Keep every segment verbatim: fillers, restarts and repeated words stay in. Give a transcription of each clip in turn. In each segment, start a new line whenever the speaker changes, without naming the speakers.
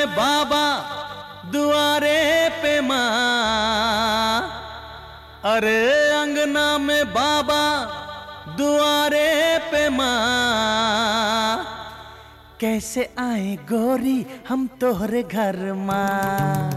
में बाबा दुआरे पे माँ, अरे अंगना में बाबा दुआरे पे माँ, कैसे आए गोरी हम तोहरे घर माँ।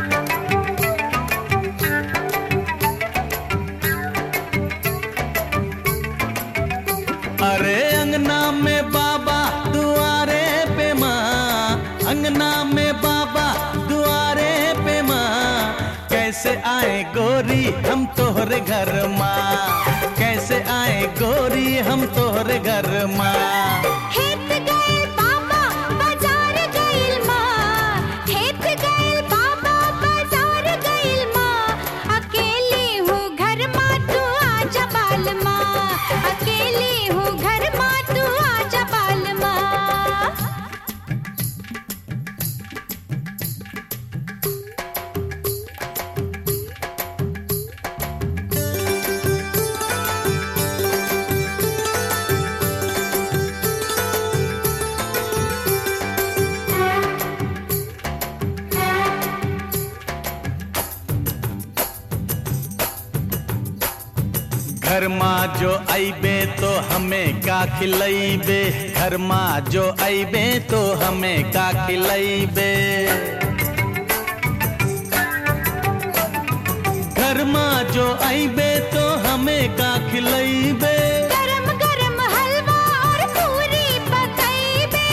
अरे अंगना में बाबा दुआरे पे माँ, अंगना में बाबा दुआरे पे माँ, कैसे आए गोरी हम तोहरे घर माँ, कैसे आए गोरी हम तोहरे घर माँ।
खेत गइल बाबा बाजार गइल माँ, खेत गइल बाबा बाजार गइल माँ, अकेली हूँ घर माँ तू आजा बाल माँ, अकेली हूँ घर माँ तू आजा बाल माँ।
घर माँ जो आइबे तो हमें का खिलैबे, घर माँ जो आइबे तो हमें का खिलैबे। घर माँ जो आइबे तो हमें का खिलैबे।
गरम गरम हलवा और पूरी पकैबे,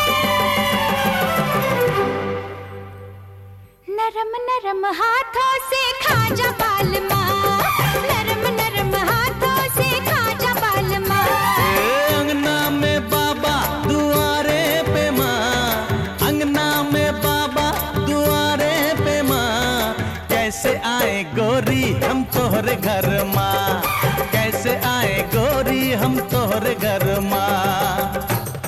नरम नरम हाथों से खाजा बाल माँ, नरम नरम हाथों से खाजा बाल माँ।
ए, अंगना में बाबा दुआरे पे माँ, अंगना में बाबा दुआरे पे माँ, कैसे आए गोरी हम तोहरे घर माँ, कैसे आए गोरी हम तोहरे घर माँ।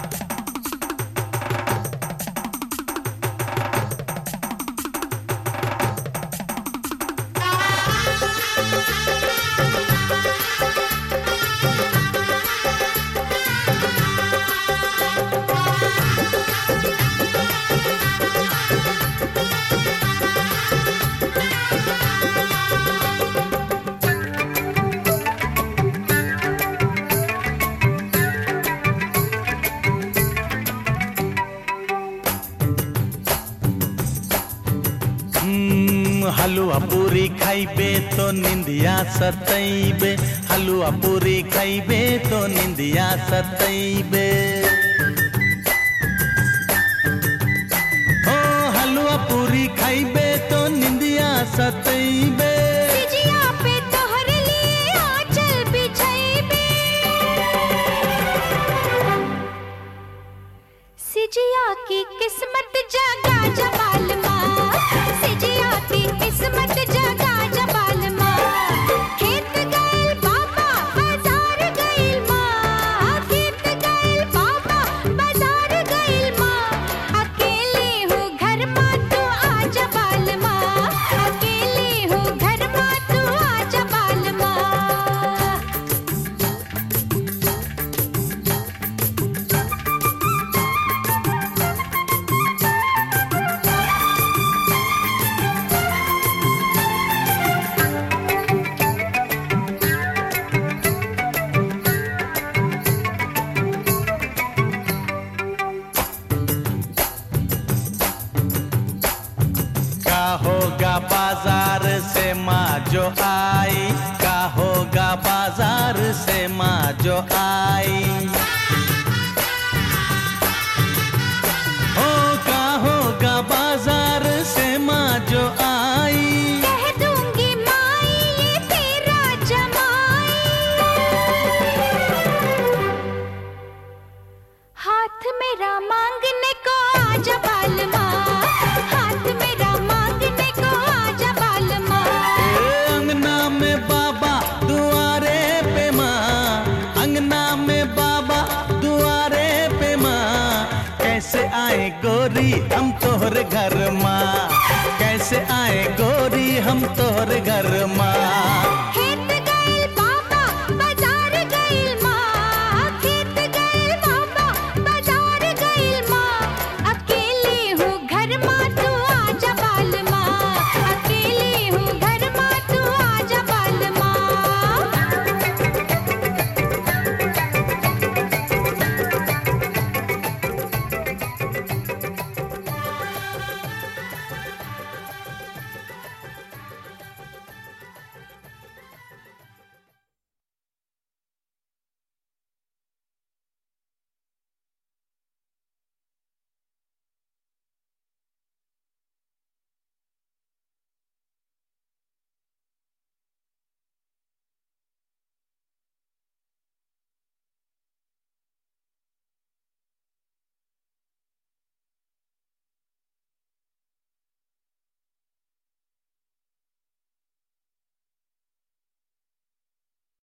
हलुआ पूरी खाइबे तो निंदिया सतैबे, हलुआ पूरी खाइबे तो निंदिया सतैबे। ओ हलुआ पूरी खाइबे तो निंदिया सतैबे।
सिजिया पे तोहरे लिए आंचल बिछैबे, सिजिया की किस्मत जगा जबाल माँ, सिजिया की किस्मत जगा जबाल माँ। खेत गइल बाबा बाजार गइल माँ, खेत गइल बाबा बाजार गइल माँ, अकेली हूँ घर माँ तू आजा बाल माँ, अकेली हूँ घर माँ तू आजा बाल माँ।
का होगा बाजार से माँ जो आई, का होगा बाजार से माँ जो आई। हो का होगा बाजार से माँ जो आई।
कह दूंगी माई ये तेरा जमाई, हाथ मेरा मांगने को आजा बाल माँ, हाथ मेरा मांगने को आजा बाल माँ।
ए, अंगना में बाबा दुआरे पे माँ, अंगना में बाबा दुआरे पे माँ, कैसे आए गोरी हम तोहरे घर माँ, कैसे आए गोरी हम तोहरे घर माँ।